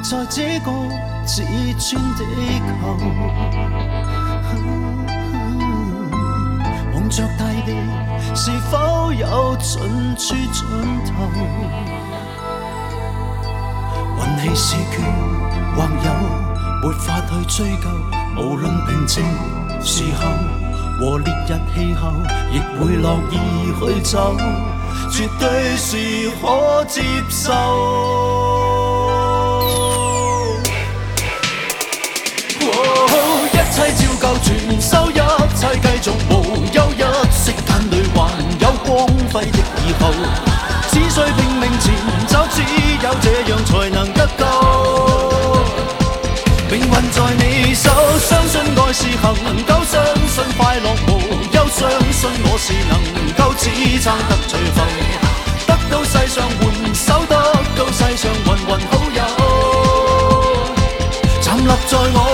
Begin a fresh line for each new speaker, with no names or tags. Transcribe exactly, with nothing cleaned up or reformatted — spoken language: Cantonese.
在这个自尊地球，望着大地是否有尽处尽头？运气是缺或有，没法去追究。无论平静时候和烈日气候，亦会乐意去走，绝对是可接受。一切照旧，全收，一切繼續無憂，一息眼淚還有光輝的以後，只需拼命前走，只有這樣才能得救。命運在你手，相信愛是恒久，相信快樂無憂，相信我是能夠支撐得最後，得到世上援手，得到世上芸芸好友，站立在我